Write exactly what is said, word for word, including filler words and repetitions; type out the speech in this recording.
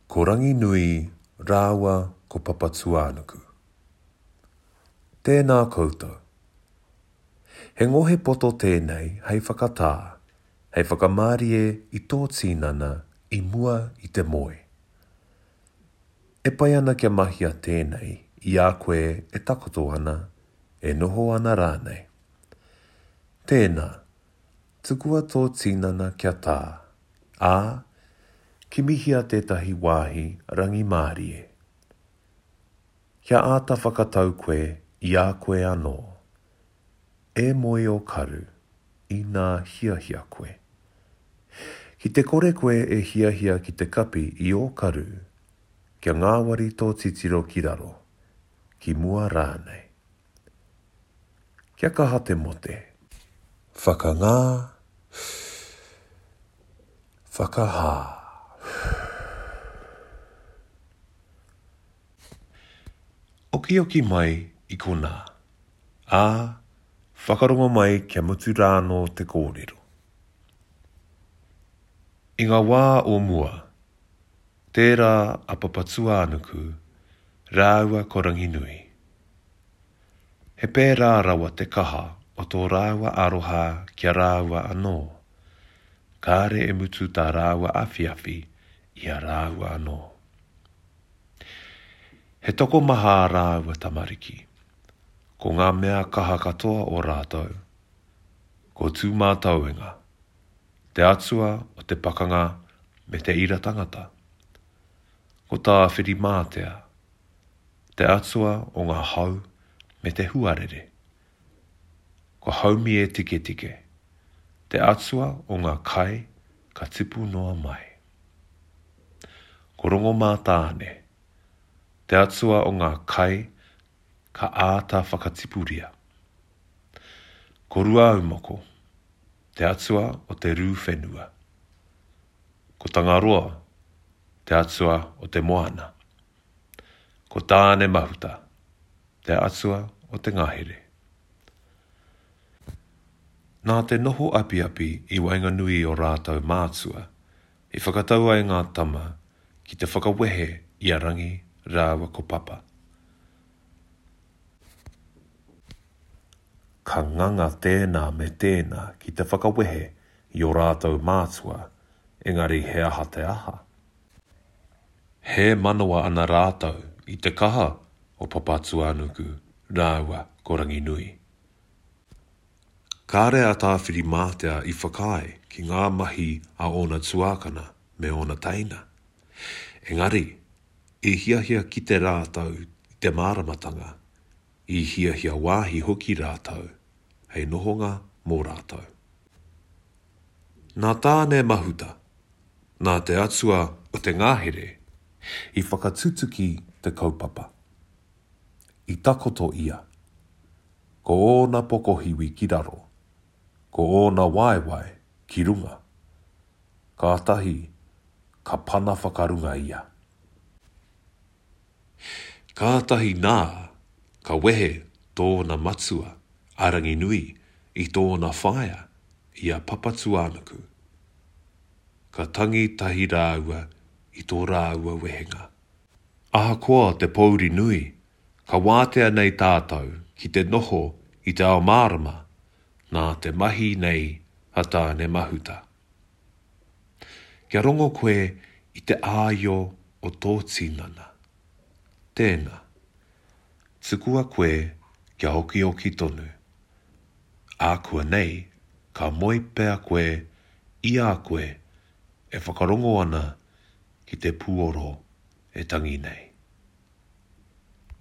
Ko rangi nui rāua ko papatuanuku. Tēnā koutou. He ngohe poto tēnei hei whakatā, hei whakamārie i tō tīnana i mua i te moe. E pai ana kia mahia tēnei i a koe e takoto ana, e noho ana rānei. Tēnā, tukua tō tīnana kia tā, ā, ki mihia tētahi wāhi rangi mārie. Kia āta whakatau koe i a koe anō. E moe o karu i nā hiahia koe. Ki te kore koe e hiahia ki te kapi i o karu, kia ngāwari tō titiro ki raro, ki mua rānei. Kia kaha te mote. Whakangā, whakahā. Oki oki mai i kona, ā, whakarongo mai kia mutu rāno te kōrero. I ngā wā o mua, tērā a papatuanuku, rāua ko rangi nui. He pērā rawa te kaha o tō rāua aroha kia rāua anō. Kāre e mutu tā rāua awhiawhi i a rāua anō. He toko maha rāua tamariki, ko ngā mea kaha katoa o rātou, ko tū mātauenga, te atua o te pakanga me te ira tangata, ko tā whiri mātea, te atua o ngā hau me te huarere, ko haumi e tike tike, te atua o ngā kai ka tipu noa mai. Ko rongo mātāne, te atua o ngā kai ka āta whakatipuria. Ko rua umoko, te atua o te rū whenua. Ko tangaroa, te atua o te moana. Ko tāne mahuta, te atua o te ngahere. Nā te noho api api i Wainganui o rātou mātua, i whakatau ai ngā tama ki te whakawehe i a rangi rāua ko papa. Ka nganga tēnā me tēnā ki te whakawehe i o rātou mātua, engari he aha te aha. He manawa ana rātou i te kaha o papatuanuku rāua ko rangi nui. Kāre a tāwhiri mātea i whakae ki ngā mahi a ona tuākana me ona taina. Engari, i hiahia ki te rātau i te māramatanga, i hiahia wāhi hoki rātau, hei nohonga mō rātau. Nā tāne mahuta, nā te atua o te ngāhere, i whakatutuki te kaupapa. I takoto ia, ko ōna pokohiwi ki raro, ko ōna waiwai ki runga, kātahi ka pana whakarunga ia. Kātahi nā, ka wehe tōna matua, a rangi nui i tōna whaia i a papatuanuku. Ka tangi tahi rāua i tō rāua wehenga. Ahakoa te pouri nui, ka wātea nei tātou ki te noho i te ao mārama, nā te mahi nei hata ne mahuta. Kia rongo koe i te āio o tō tīnana. Tēnā, tukua koe kia hoki oki tonu. Ākua nei, ka moi pēr koe i a koe e whakarongo ana ki te puoro e tangi nei.